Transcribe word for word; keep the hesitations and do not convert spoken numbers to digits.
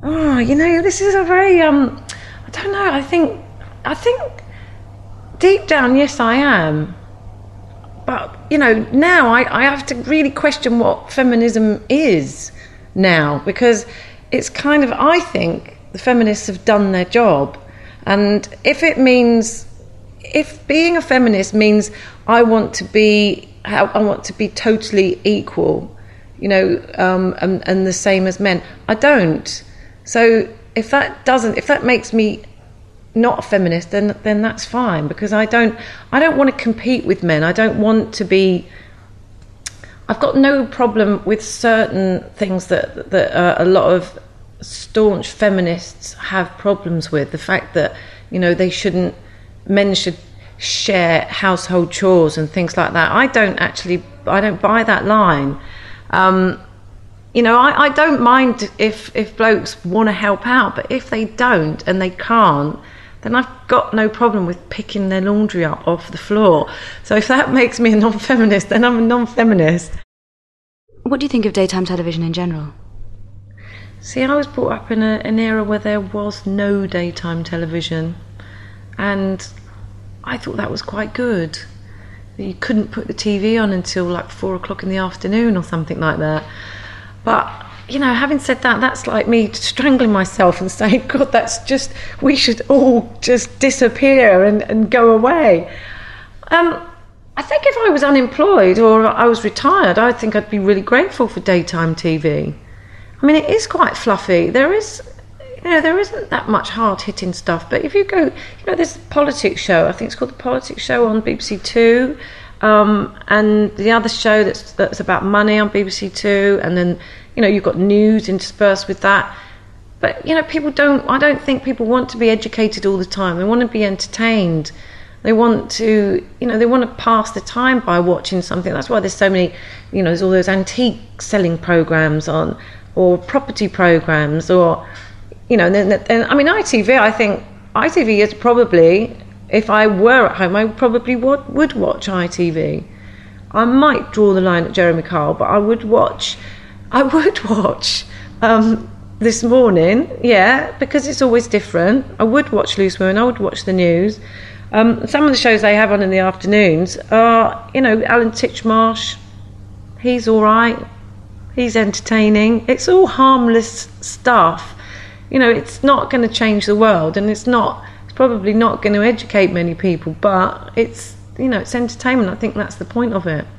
Oh, you know, this is a very, um, I don't know, I think, I think deep down, yes, I am. But, you know, now I, I have to really question what feminism is now, because it's kind of, I think the feminists have done their job. And if it means, if being a feminist means I want to be, I want to be totally equal, you know, um, and, and the same as men, I don't. So if that doesn't, if that makes me not a feminist, then then that's fine, because I don't, I don't want to compete with men. I don't want to be. I've got no problem with certain things that that uh, a lot of staunch feminists have problems with. The fact that, you know, they shouldn't, men should share household chores and things like that. I don't actually, I don't buy that line. Um, You know, I, I don't mind if, if blokes want to help out, but if they don't and they can't, then I've got no problem with picking their laundry up off the floor. So if that makes me a non-feminist, then I'm a non-feminist. What do you think of daytime television in general? See, I was brought up in a, an era where there was no daytime television, and I thought that was quite good. You couldn't put the T V on until like four o'clock in the afternoon or something like that. But, you know, having said that, that's like me strangling myself and saying, God, that's just, we should all just disappear and, and go away. Um, I think if I was unemployed or I was retired, I think I'd be really grateful for daytime T V. I mean, it is quite fluffy. There is, you know, there isn't that much hard-hitting stuff. But if you go, you know, there's a politics show, I think it's called The Politics Show on B B C Two. Um, and the other show that's that's about money on B B C Two, and then, you know, you've got news interspersed with that. But, you know, people don't, I don't think people want to be educated all the time. They want to be entertained. They want to, you know, they want to pass the time by watching something. That's why there's so many, you know, there's all those antique selling programs on, or property programs, or, you know, and then, and, I mean, I T V, I think I T V is probably, if I were at home, I probably would, would watch I T V. I might draw the line at Jeremy Kyle, but I would watch, I would watch um, This Morning, yeah, because it's always different. I would watch Loose Women, I would watch the news. Um, some of the shows they have on in the afternoons are, you know, Alan Titchmarsh, he's all right, he's entertaining. It's all harmless stuff. You know, it's not going to change the world, and it's not, probably not going to educate many people, but it's, you know, it's entertainment. I think that's the point of it.